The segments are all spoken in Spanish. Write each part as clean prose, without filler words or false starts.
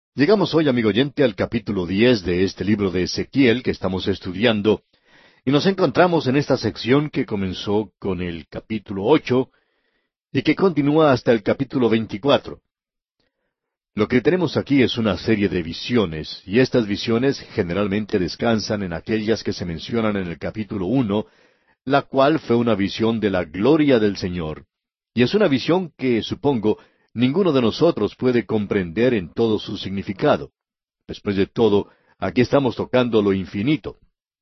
Llegamos hoy, amigo oyente, al capítulo 10 de este libro de Ezequiel que estamos estudiando, y nos encontramos en esta sección que comenzó con el capítulo 8 y que continúa hasta el capítulo 24. Lo que tenemos aquí es una serie de visiones, y estas visiones generalmente descansan en aquellas que se mencionan en el capítulo 1, la cual fue una visión de la gloria del Señor. Y es una visión que, supongo, ninguno de nosotros puede comprender en todo su significado. Después de todo, aquí estamos tocando lo infinito.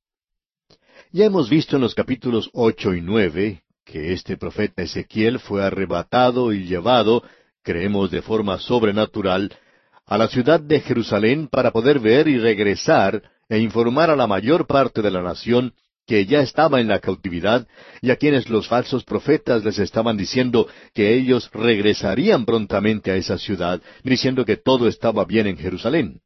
Ya hemos visto en los capítulos 8 y 9 que este profeta Ezequiel fue arrebatado y llevado, creemos de forma sobrenatural, a la ciudad de Jerusalén para poder ver y regresar e informar a la mayor parte de la nación que ya estaba en la cautividad y a quienes los falsos profetas les estaban diciendo que ellos regresarían prontamente a esa ciudad, diciendo que todo estaba bien en Jerusalén.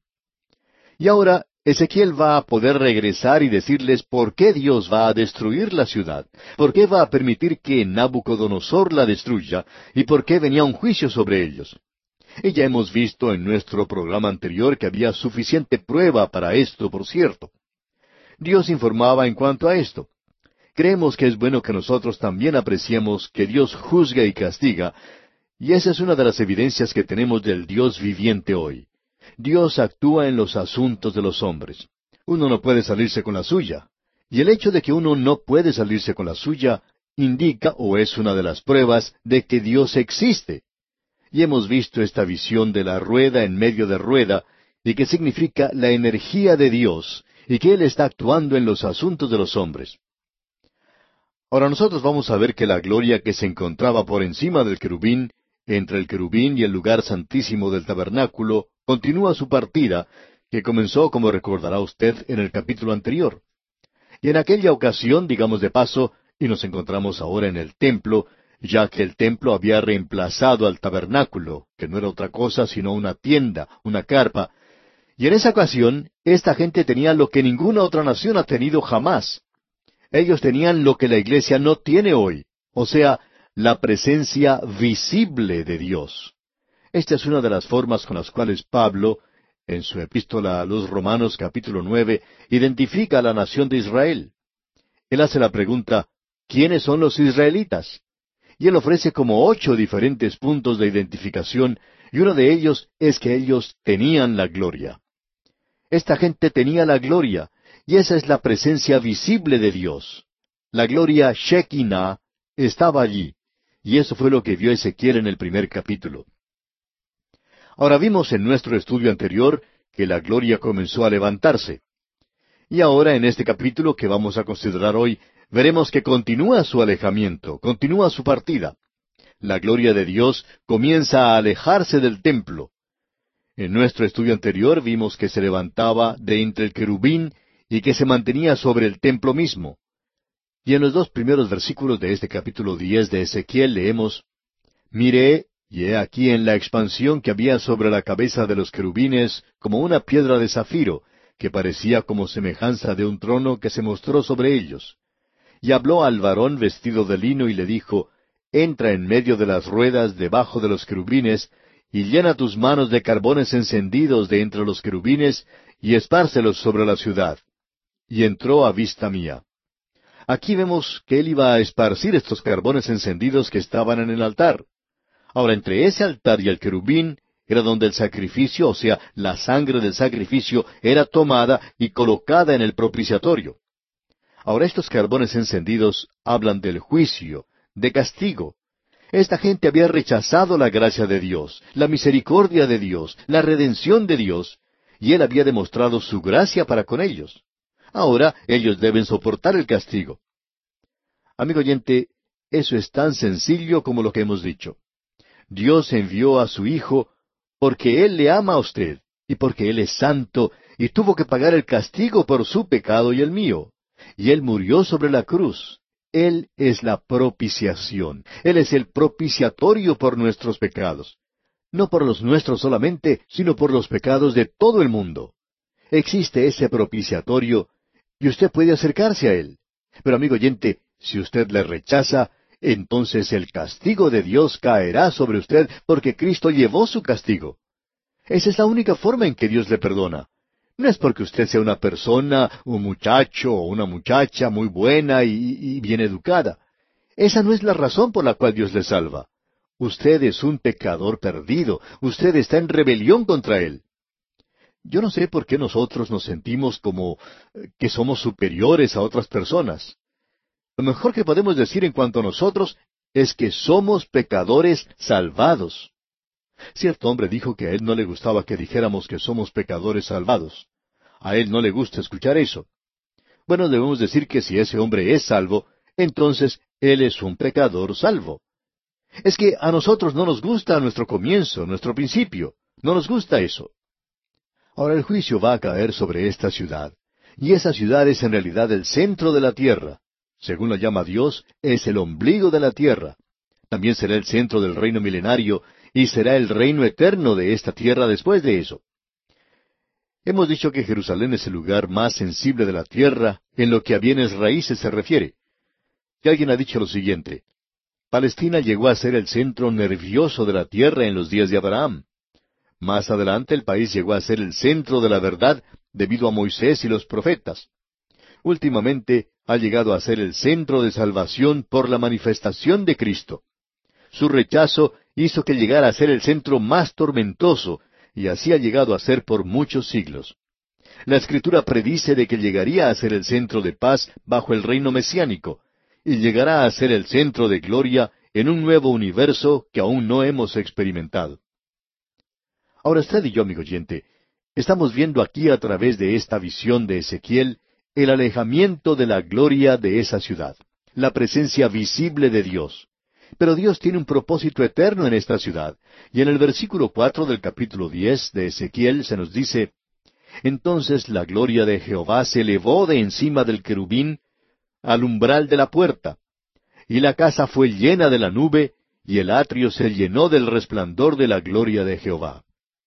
Y ahora Ezequiel va a poder regresar y decirles por qué Dios va a destruir la ciudad, por qué va a permitir que Nabucodonosor la destruya y por qué venía un juicio sobre ellos. Y ya hemos visto en nuestro programa anterior que había suficiente prueba para esto, por cierto. Dios informaba en cuanto a esto. Creemos que es bueno que nosotros también apreciemos que Dios juzga y castiga, y esa es una de las evidencias que tenemos del Dios viviente hoy. Dios actúa en los asuntos de los hombres. Uno no puede salirse con la suya. Y el hecho de que uno no puede salirse con la suya indica o es una de las pruebas de que Dios existe. Y hemos visto esta visión de la rueda en medio de rueda, y que significa la energía de Dios, y que Él está actuando en los asuntos de los hombres. Ahora nosotros vamos a ver que la gloria que se encontraba por encima del querubín, entre el querubín y el lugar santísimo del tabernáculo, continúa su partida, que comenzó, como recordará usted, en el capítulo anterior. Y en aquella ocasión, digamos de paso, y nos encontramos ahora en el templo, ya que el templo había reemplazado al tabernáculo, que no era otra cosa sino una tienda, una carpa, y en esa ocasión, esta gente tenía lo que ninguna otra nación ha tenido jamás. Ellos tenían lo que la iglesia no tiene hoy, o sea, la presencia visible de Dios. Esta es una de las formas con las cuales Pablo, en su epístola a los Romanos capítulo 9, identifica a la nación de Israel. Él hace la pregunta, ¿quiénes son los israelitas? Y él ofrece como 8 diferentes puntos de identificación, y uno de ellos es que ellos tenían la gloria. Esta gente tenía la gloria, y esa es la presencia visible de Dios. La gloria Shekinah estaba allí, y eso fue lo que vio Ezequiel en el primer capítulo. Ahora vimos en nuestro estudio anterior que la gloria comenzó a levantarse. Y ahora en este capítulo que vamos a considerar hoy, veremos que continúa su alejamiento, continúa su partida. La gloria de Dios comienza a alejarse del templo. En nuestro estudio anterior vimos que se levantaba de entre el querubín y que se mantenía sobre el templo mismo. Y en los 2 primeros versículos de este capítulo 10 de Ezequiel leemos, «Miré, y he aquí en la expansión que había sobre la cabeza de los querubines como una piedra de zafiro, que parecía como semejanza de un trono que se mostró sobre ellos. Y habló al varón vestido de lino y le dijo, Entra en medio de las ruedas debajo de los querubines, y llena tus manos de carbones encendidos de entre los querubines, y espárcelos sobre la ciudad. Y entró a vista mía». Aquí vemos que él iba a esparcir estos carbones encendidos que estaban en el altar. Ahora, entre ese altar y el querubín era donde el sacrificio, o sea, la sangre del sacrificio, era tomada y colocada en el propiciatorio. Ahora, estos carbones encendidos hablan del juicio, de castigo. Esta gente había rechazado la gracia de Dios, la misericordia de Dios, la redención de Dios, y Él había demostrado su gracia para con ellos. Ahora ellos deben soportar el castigo. Amigo oyente, eso es tan sencillo como lo que hemos dicho. Dios envió a su Hijo porque Él le ama a usted, y porque Él es santo, y tuvo que pagar el castigo por su pecado y el mío. Y Él murió sobre la cruz. Él es la propiciación. Él es el propiciatorio por nuestros pecados. No por los nuestros solamente, sino por los pecados de todo el mundo. Existe ese propiciatorio, y usted puede acercarse a Él. Pero amigo oyente, si usted le rechaza, entonces el castigo de Dios caerá sobre usted porque Cristo llevó su castigo. Esa es la única forma en que Dios le perdona. No es porque usted sea una persona, un muchacho o una muchacha muy buena y bien educada. Esa no es la razón por la cual Dios le salva. Usted es un pecador perdido. Usted está en rebelión contra Él. Yo no sé por qué nosotros nos sentimos como que somos superiores a otras personas. Lo mejor que podemos decir en cuanto a nosotros es que somos pecadores salvados. Cierto hombre dijo que a él no le gustaba que dijéramos que somos pecadores salvados. A él no le gusta escuchar eso. Bueno, debemos decir que si ese hombre es salvo, entonces él es un pecador salvo. Es que a nosotros no nos gusta nuestro comienzo, nuestro principio. No nos gusta eso. Ahora el juicio va a caer sobre esta ciudad. Y esa ciudad es en realidad el centro de la tierra. Según la llama Dios, es el ombligo de la tierra. También será el centro del reino milenario y será el reino eterno de esta tierra después de eso. Hemos dicho que Jerusalén es el lugar más sensible de la tierra en lo que a bienes raíces se refiere. Y alguien ha dicho lo siguiente: Palestina llegó a ser el centro nervioso de la tierra en los días de Abraham. Más adelante el país llegó a ser el centro de la verdad debido a Moisés y los profetas. Últimamente ha llegado a ser el centro de salvación por la manifestación de Cristo. Su rechazo hizo que llegara a ser el centro más tormentoso, y así ha llegado a ser por muchos siglos. La Escritura predice de que llegaría a ser el centro de paz bajo el reino mesiánico, y llegará a ser el centro de gloria en un nuevo universo que aún no hemos experimentado. Ahora usted y yo, amigo oyente, estamos viendo aquí a través de esta visión de Ezequiel el alejamiento de la gloria de esa ciudad, la presencia visible de Dios. Pero Dios tiene un propósito eterno en esta ciudad, y en el versículo 4 del capítulo 10 de Ezequiel se nos dice: Entonces la gloria de Jehová se elevó de encima del querubín al umbral de la puerta, y la casa fue llena de la nube, y el atrio se llenó del resplandor de la gloria de Jehová.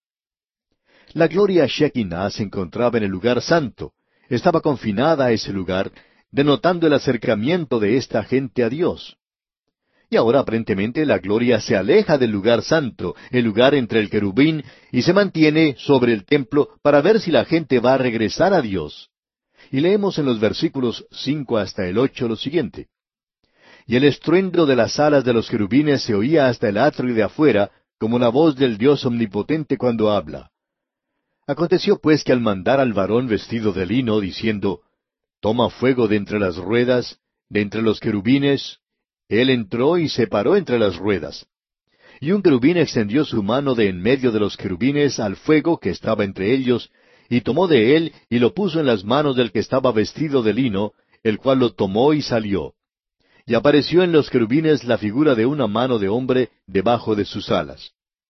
La gloria Shekinah se encontraba en el lugar santo, estaba confinada a ese lugar, denotando el acercamiento de esta gente a Dios. Y ahora aparentemente la gloria se aleja del lugar santo, el lugar entre el querubín, y se mantiene sobre el templo para ver si la gente va a regresar a Dios. Y leemos en los versículos 5 hasta el 8 lo siguiente: Y el estruendo de las alas de los querubines se oía hasta el atrio de afuera, como la voz del Dios omnipotente cuando habla. Aconteció pues que al mandar al varón vestido de lino, diciendo: Toma fuego de entre las ruedas, de entre los querubines, él entró y se paró entre las ruedas. Y un querubín extendió su mano de en medio de los querubines al fuego que estaba entre ellos, y tomó de él y lo puso en las manos del que estaba vestido de lino, el cual lo tomó y salió. Y apareció en los querubines la figura de una mano de hombre debajo de sus alas.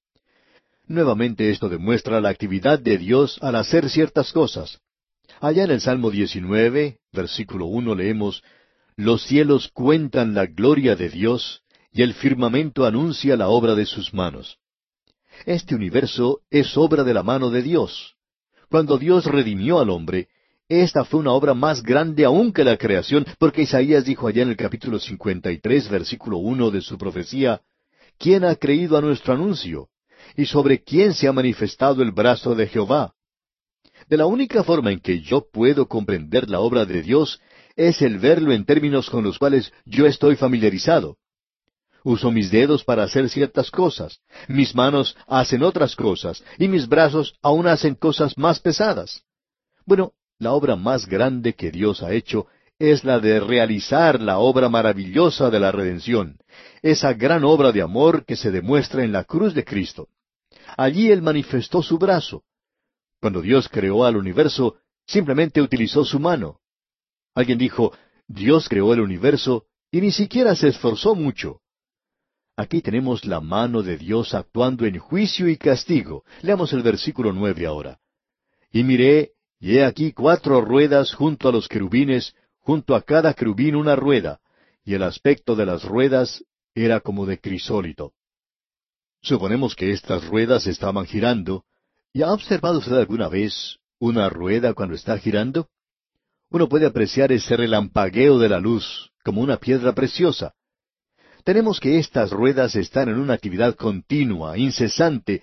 Nuevamente esto demuestra la actividad de Dios al hacer ciertas cosas. Allá en el Salmo 19, versículo 1 leemos: Los cielos cuentan la gloria de Dios, y el firmamento anuncia la obra de sus manos. Este universo es obra de la mano de Dios. Cuando Dios redimió al hombre, esta fue una obra más grande aún que la creación, porque Isaías dijo allá en el capítulo 53, versículo 1 de su profecía: ¿Quién ha creído a nuestro anuncio? ¿Y sobre quién se ha manifestado el brazo de Jehová? De la única forma en que yo puedo comprender la obra de Dios es el verlo en términos con los cuales yo estoy familiarizado. Uso mis dedos para hacer ciertas cosas, mis manos hacen otras cosas, y mis brazos aún hacen cosas más pesadas. Bueno, la obra más grande que Dios ha hecho es la de realizar la obra maravillosa de la redención, esa gran obra de amor que se demuestra en la cruz de Cristo. Allí Él manifestó su brazo. Cuando Dios creó al universo, simplemente utilizó su mano. Alguien dijo: Dios creó el universo y ni siquiera se esforzó mucho. Aquí tenemos la mano de Dios actuando en juicio y castigo. Leamos el versículo 9 ahora. Y miré, y he aquí 4 ruedas junto a los querubines, junto a cada querubín una rueda, y el aspecto de las ruedas era como de crisólito. Suponemos que estas ruedas estaban girando. ¿Y ha observado usted alguna vez una rueda cuando está girando? Uno puede apreciar ese relampagueo de la luz, como una piedra preciosa. Tenemos que estas ruedas están en una actividad continua, incesante,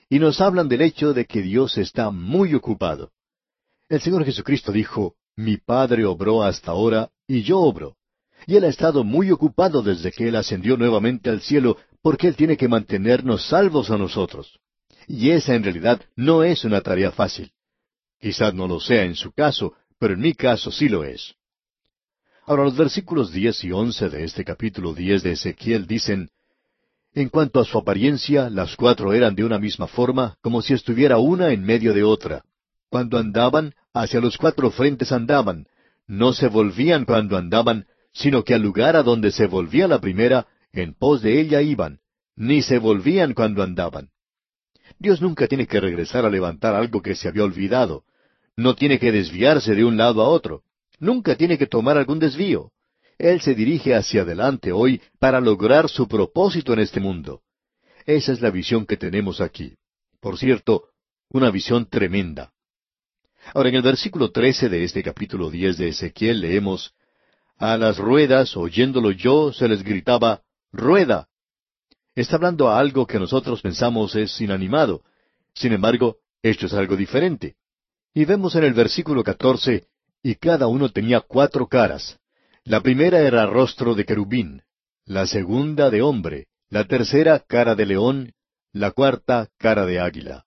y nos hablan del hecho de que Dios está muy ocupado. El Señor Jesucristo dijo, Mi Padre obró hasta ahora, y yo obro. Y Él ha estado muy ocupado desde que Él ascendió nuevamente al cielo, porque Él tiene que mantenernos salvos a nosotros. Y esa en realidad no es una tarea fácil. Quizás no lo sea en su caso, pero en mi caso sí lo es. Ahora los versículos 10 y 11 de este capítulo 10 de Ezequiel dicen, En cuanto a su apariencia, las cuatro eran de una misma forma, como si estuviera una en medio de otra. Cuando andaban, hacia los cuatro frentes andaban. No se volvían cuando andaban, sino que al lugar a donde se volvía la primera, en pos de ella iban. Ni se volvían cuando andaban. Dios nunca tiene que regresar a levantar algo que se había olvidado. No tiene que desviarse de un lado a otro. Nunca tiene que tomar algún desvío. Él se dirige hacia adelante hoy para lograr su propósito en este mundo. Esa es la visión que tenemos aquí. Por cierto, una visión tremenda. Ahora, en el versículo 13 de este capítulo 10 de Ezequiel leemos, A las ruedas, oyéndolo yo, se les gritaba, ¡Rueda! Está hablando a algo que nosotros pensamos es inanimado. Sin embargo, esto es algo diferente. Y vemos en el versículo 14, y cada uno tenía cuatro caras. La primera era rostro de querubín, la segunda de hombre, la tercera cara de león, la cuarta cara de águila.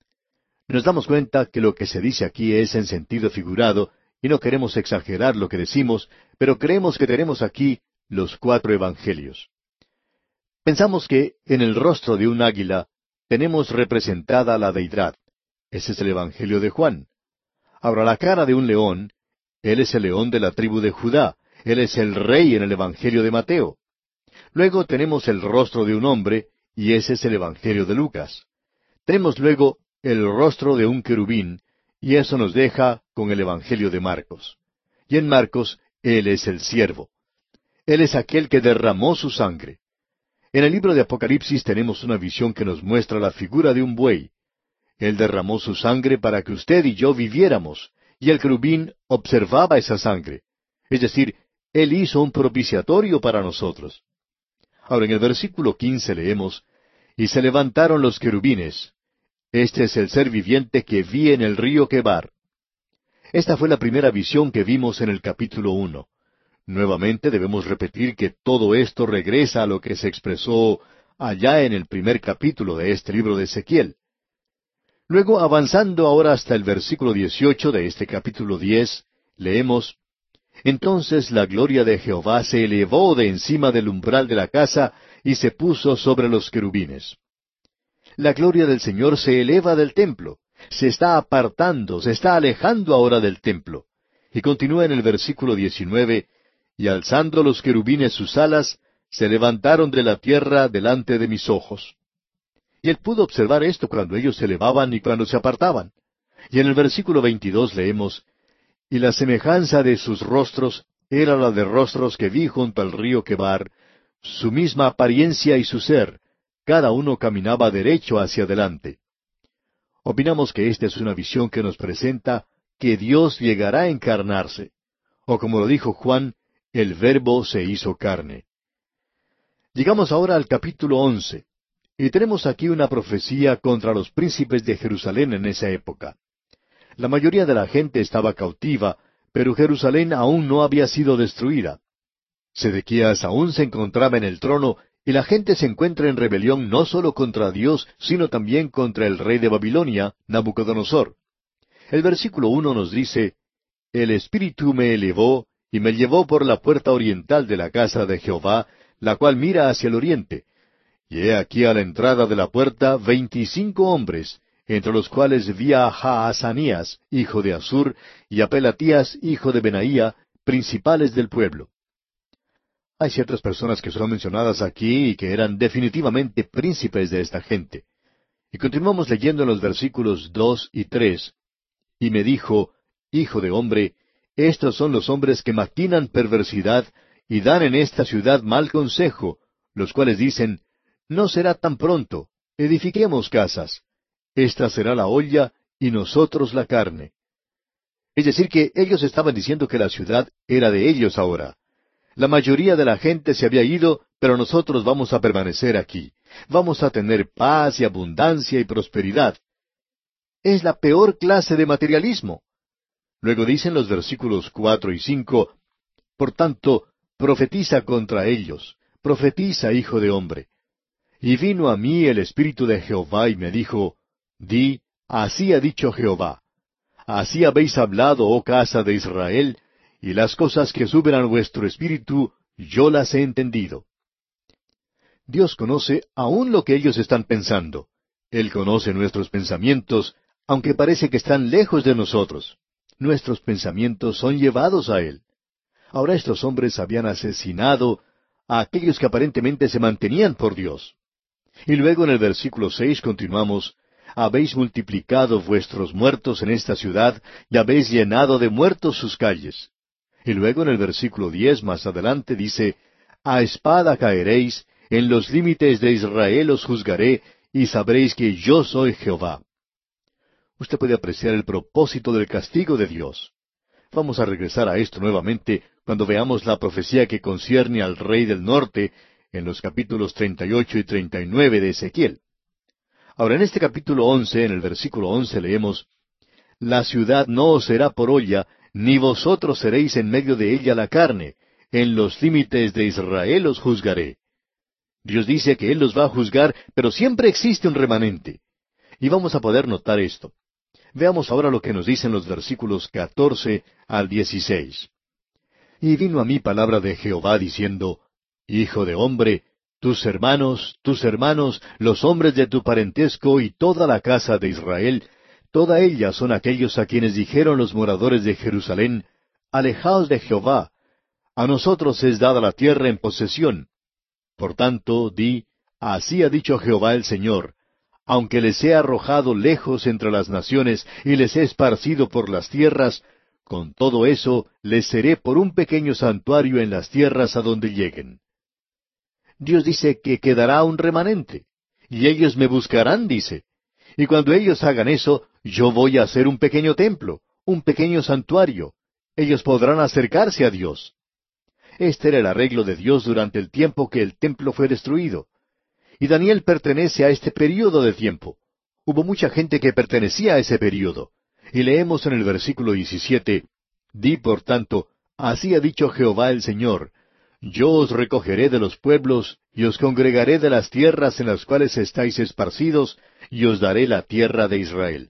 Nos damos cuenta que lo que se dice aquí es en sentido figurado, y no queremos exagerar lo que decimos, pero creemos que tenemos aquí los cuatro evangelios. Pensamos que en el rostro de un águila tenemos representada la deidad. Ese es el Evangelio de Juan. Ahora, la cara de un león, él es el león de la tribu de Judá, él es el rey en el Evangelio de Mateo. Luego tenemos el rostro de un hombre, y ese es el Evangelio de Lucas. Tenemos luego el rostro de un querubín, y eso nos deja con el Evangelio de Marcos. Y en Marcos, él es el siervo. Él es aquel que derramó su sangre. En el libro de Apocalipsis tenemos una visión que nos muestra la figura de un buey. Él derramó su sangre para que usted y yo viviéramos, y el querubín observaba esa sangre. Es decir, Él hizo un propiciatorio para nosotros. Ahora en el versículo 15 leemos, Y se levantaron los querubines. Este es el ser viviente que vi en el río Quebar. Esta fue la primera visión que vimos en el capítulo 1. Nuevamente debemos repetir que todo esto regresa a lo que se expresó allá en el primer capítulo de este libro de Ezequiel. Luego, avanzando ahora hasta el versículo 18 de este capítulo 10, leemos, Entonces la gloria de Jehová se elevó de encima del umbral de la casa y se puso sobre los querubines. La gloria del Señor se eleva del templo, se está apartando, se está alejando ahora del templo. Y continúa en el versículo 19, Y alzando los querubines sus alas, se levantaron de la tierra delante de mis ojos. Y él pudo observar esto cuando ellos se elevaban y cuando se apartaban. Y en el versículo 22 leemos, Y la semejanza de sus rostros era la de rostros que vi junto al río Quebar, su misma apariencia y su ser, cada uno caminaba derecho hacia adelante. Opinamos que esta es una visión que nos presenta que Dios llegará a encarnarse. O como lo dijo Juan, el Verbo se hizo carne. Llegamos ahora al capítulo 11. Y tenemos aquí una profecía contra los príncipes de Jerusalén en esa época. La mayoría de la gente estaba cautiva, pero Jerusalén aún no había sido destruida. Sedequías aún se encontraba en el trono, y la gente se encuentra en rebelión no solo contra Dios, sino también contra el rey de Babilonia, Nabucodonosor. El versículo 1 nos dice, El Espíritu me elevó, y me llevó por la puerta oriental de la casa de Jehová, la cual mira hacia el oriente. Y he aquí a la entrada de la puerta 25 hombres, entre los cuales vi a Jaazanías, hijo de Asur, y a Pelatías, hijo de Benaía, principales del pueblo. Hay ciertas personas que son mencionadas aquí y que eran definitivamente príncipes de esta gente. Y continuamos leyendo en los versículos 2 y 3. Y me dijo, Hijo de hombre, estos son los hombres que maquinan perversidad y dan en esta ciudad mal consejo, los cuales dicen, No será tan pronto, edifiquemos casas. Esta será la olla y nosotros la carne. Es decir, que ellos estaban diciendo que la ciudad era de ellos ahora. La mayoría de la gente se había ido, pero nosotros vamos a permanecer aquí. Vamos a tener paz y abundancia y prosperidad. Es la peor clase de materialismo. Luego dicen los versículos 4 y 5, por tanto, profetiza contra ellos, profetiza, hijo de hombre. Y vino a mí el Espíritu de Jehová y me dijo, di, así ha dicho Jehová, así habéis hablado, oh casa de Israel, y las cosas que suben a vuestro espíritu, yo las he entendido. Dios conoce aún lo que ellos están pensando. Él conoce nuestros pensamientos, aunque parece que están lejos de nosotros. Nuestros pensamientos son llevados a Él. Ahora estos hombres habían asesinado a aquellos que aparentemente se mantenían por Dios. Y luego en el versículo 6 continuamos, habéis multiplicado vuestros muertos en esta ciudad, y habéis llenado de muertos sus calles. Y luego en el versículo 10 más adelante dice, a espada caeréis, en los límites de Israel os juzgaré, y sabréis que yo soy Jehová. Usted puede apreciar el propósito del castigo de Dios. Vamos a regresar a esto nuevamente cuando veamos la profecía que concierne al rey del norte en los capítulos 38 y 39 de Ezequiel. Ahora, en este capítulo 11, en el versículo 11 leemos, la ciudad no os será por olla, ni vosotros seréis en medio de ella la carne, en los límites de Israel os juzgaré. Dios dice que Él los va a juzgar, pero siempre existe un remanente. Y vamos a poder notar esto. Veamos ahora lo que nos dicen los versículos 14 al 16. Y vino a mí palabra de Jehová diciendo, Hijo de hombre, tus hermanos, los hombres de tu parentesco y toda la casa de Israel, toda ella son aquellos a quienes dijeron los moradores de Jerusalén, Alejaos de Jehová, a nosotros es dada la tierra en posesión. Por tanto, di, así ha dicho Jehová el Señor, aunque les he arrojado lejos entre las naciones y les he esparcido por las tierras, con todo eso les seré por un pequeño santuario en las tierras a donde lleguen. Dios dice que quedará un remanente, y ellos me buscarán, dice. Y cuando ellos hagan eso, yo voy a hacer un pequeño templo, un pequeño santuario. Ellos podrán acercarse a Dios. Este era el arreglo de Dios durante el tiempo que el templo fue destruido. Y Daniel pertenece a este período de tiempo. Hubo mucha gente que pertenecía a ese período. Y leemos en el versículo 17, Di por tanto, así ha dicho Jehová el Señor, yo os recogeré de los pueblos, y os congregaré de las tierras en las cuales estáis esparcidos, y os daré la tierra de Israel.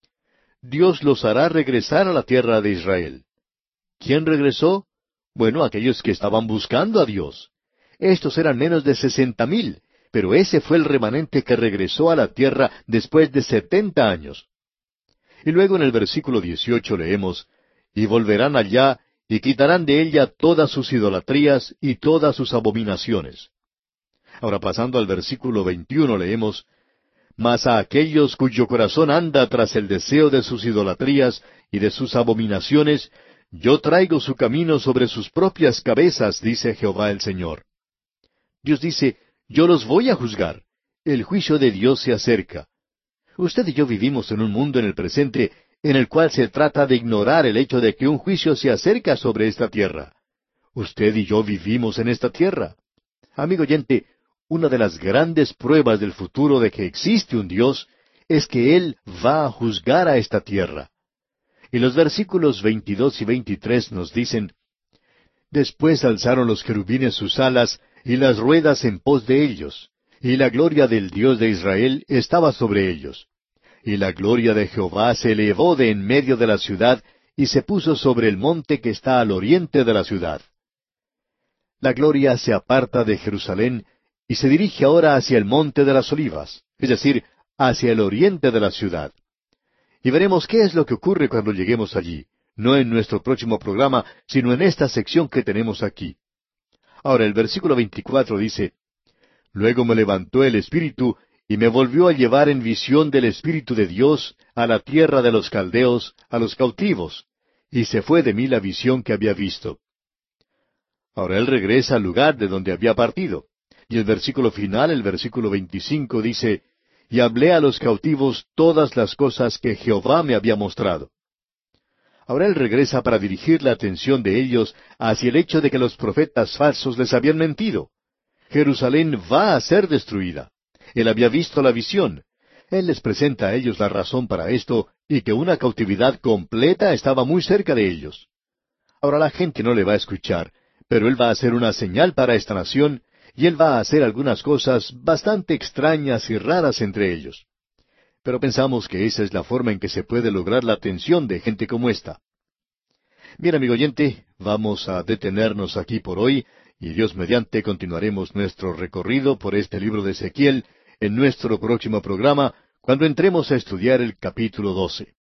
Dios los hará regresar a la tierra de Israel. ¿Quién regresó? Bueno, aquellos que estaban buscando a Dios. Estos eran menos de 60,000, pero ese fue el remanente que regresó a la tierra después de 70 años. Y luego en el versículo 18 leemos, Y volverán allá, y quitarán de ella todas sus idolatrías y todas sus abominaciones. Ahora pasando al versículo 21 leemos, Mas a aquellos cuyo corazón anda tras el deseo de sus idolatrías y de sus abominaciones, yo traigo su camino sobre sus propias cabezas, dice Jehová el Señor. Dios dice, yo los voy a juzgar. El juicio de Dios se acerca. Usted y yo vivimos en un mundo en el presente en el cual se trata de ignorar el hecho de que un juicio se acerca sobre esta tierra. Usted y yo vivimos en esta tierra. Amigo oyente, una de las grandes pruebas del futuro de que existe un Dios es que Él va a juzgar a esta tierra. Y los versículos 22 y 23 nos dicen, Después alzaron los querubines sus alas y las ruedas en pos de ellos, y la gloria del Dios de Israel estaba sobre ellos. Y la gloria de Jehová se elevó de en medio de la ciudad, y se puso sobre el monte que está al oriente de la ciudad. La gloria se aparta de Jerusalén, y se dirige ahora hacia el monte de las olivas, es decir, hacia el oriente de la ciudad. Y veremos qué es lo que ocurre cuando lleguemos allí, no en nuestro próximo programa, sino en esta sección que tenemos aquí. Ahora el versículo 24 dice, Luego me levantó el Espíritu, y me volvió a llevar en visión del Espíritu de Dios a la tierra de los caldeos, a los cautivos, y se fue de mí la visión que había visto. Ahora él regresa al lugar de donde había partido, y el versículo final, el versículo 25, dice, Y hablé a los cautivos todas las cosas que Jehová me había mostrado. Ahora él regresa para dirigir la atención de ellos hacia el hecho de que los profetas falsos les habían mentido. Jerusalén va a ser destruida. Él había visto la visión. Él les presenta a ellos la razón para esto y que una cautividad completa estaba muy cerca de ellos. Ahora la gente no le va a escuchar, pero Él va a hacer una señal para esta nación y Él va a hacer algunas cosas bastante extrañas y raras entre ellos. Pero pensamos que esa es la forma en que se puede lograr la atención de gente como esta. Bien, amigo oyente, vamos a detenernos aquí por hoy y Dios mediante continuaremos nuestro recorrido por este libro de Ezequiel en nuestro próximo programa cuando entremos a estudiar el capítulo 12.